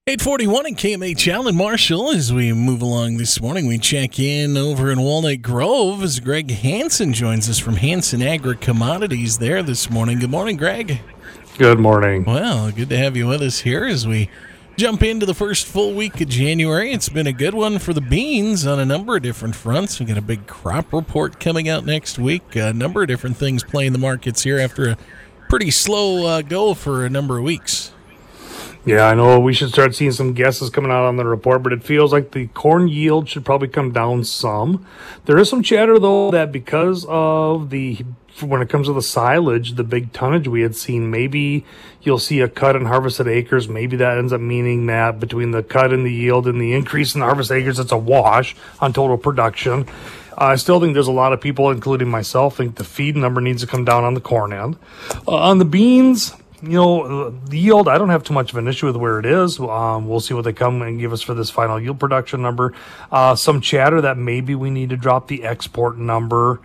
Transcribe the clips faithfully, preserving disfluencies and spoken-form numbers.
eight forty-one in K M H L in Marshall. As we move along this morning, we check in over in Walnut Grove as Greg Hansen joins us from Hansen Agri-Commodities there this morning. Good morning, Greg. Good morning. Well, good to have you with us here as we jump into the first full week of January. It's been a good one for the beans on a number of different fronts. We've got a big crop report coming out next week. A number of different things playing the markets here after a pretty slow uh, go for a number of weeks. Yeah, I know we should start seeing some guesses coming out on the report, but it feels like the corn yield should probably come down some. There is some chatter, though, that because of the, when it comes to the silage, the big tonnage we had seen, maybe you'll see a cut in harvested acres. Maybe that ends up meaning that between the cut in the yield and the increase in harvested acres, it's a wash on total production. Uh, I still think there's a lot of people, including myself, think the feed number needs to come down on the corn end. Uh, on the beans, you know, the yield, I don't have too much of an issue with where it is. Um, we'll see what they come and give us for this final yield production number. Uh, some chatter that maybe we need to drop the export number.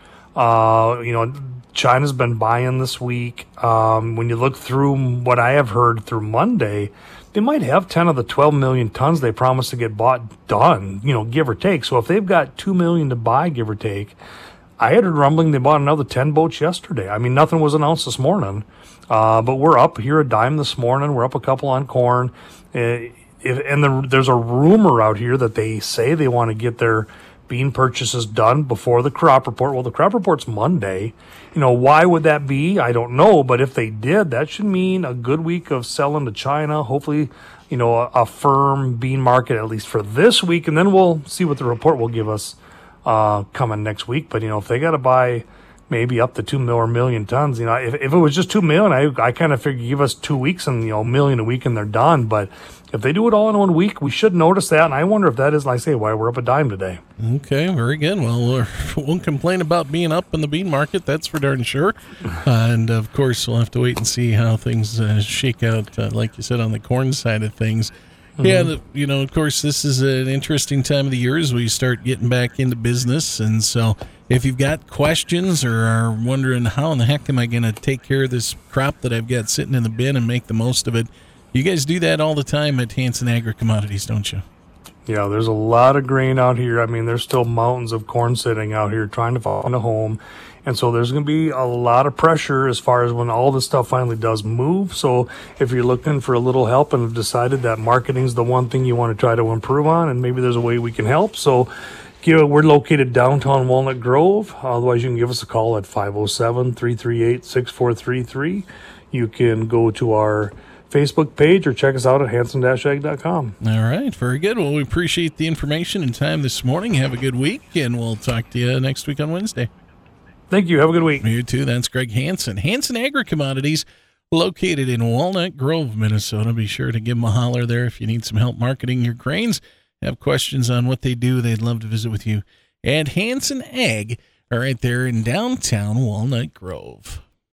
Uh, you know, China's been buying this week. Um, when you look through what I have heard through Monday, they might have ten of the twelve million tons they promised to get bought done, you know, give or take. So if they've got two million to buy, give or take, I had a rumbling they bought another ten boats yesterday. I mean, nothing was announced this morning. Uh, but we're up here a dime this morning. We're up a couple on corn. Uh, if, and the, there's a rumor out here that they say they want to get their bean purchases done before the crop report. Well, the crop report's Monday. You know, why would that be? I don't know. But if they did, that should mean a good week of selling to China. Hopefully, you know, a, a firm bean market, at least for this week. And then we'll see what the report will give us uh, coming next week. But, you know, if they got to buy maybe up to two mil or million tons. You know, if, if it was just two million, I I kind of figure give us two weeks and, you know, a million a week and they're done. But if they do it all in one week, we should notice that. And I wonder if that is, like I say, why we're up a dime today. Okay, very good. Well, we won't complain about being up in the bean market. That's for darn sure. Uh, and of course, we'll have to wait and see how things uh, shake out, uh, like you said, on the corn side of things. Mm-hmm. Yeah, the, you know, of course, this is an interesting time of the year as we start getting back into business. And so if you've got questions or are wondering how in the heck am I going to take care of this crop that I've got sitting in the bin and make the most of it, you guys do that all the time at Hansen Agri-Commodities, don't you? Yeah, there's a lot of grain out here. I mean, there's still mountains of corn sitting out here trying to find a home. And so there's going to be a lot of pressure as far as when all this stuff finally does move. So if you're looking for a little help and have decided that marketing is the one thing you want to try to improve on, and maybe there's a way we can help. So you know, we're located downtown Walnut Grove. Otherwise, you can give us a call at five oh seven, three three eight, six four three three. You can go to our Facebook page or check us out at hansen dash ag dot com. All right, very good. Well, we appreciate the information and time this morning. Have a good week, and we'll talk to you next week on Wednesday. Thank you. Have a good week. You too. That's Greg Hansen. Hansen Agri-Commodities, located in Walnut Grove, Minnesota. Be sure to give them a holler there if you need some help marketing your grains. Have questions on what they do, they'd love to visit with you. And Hansen Ag are right there in downtown Walnut Grove.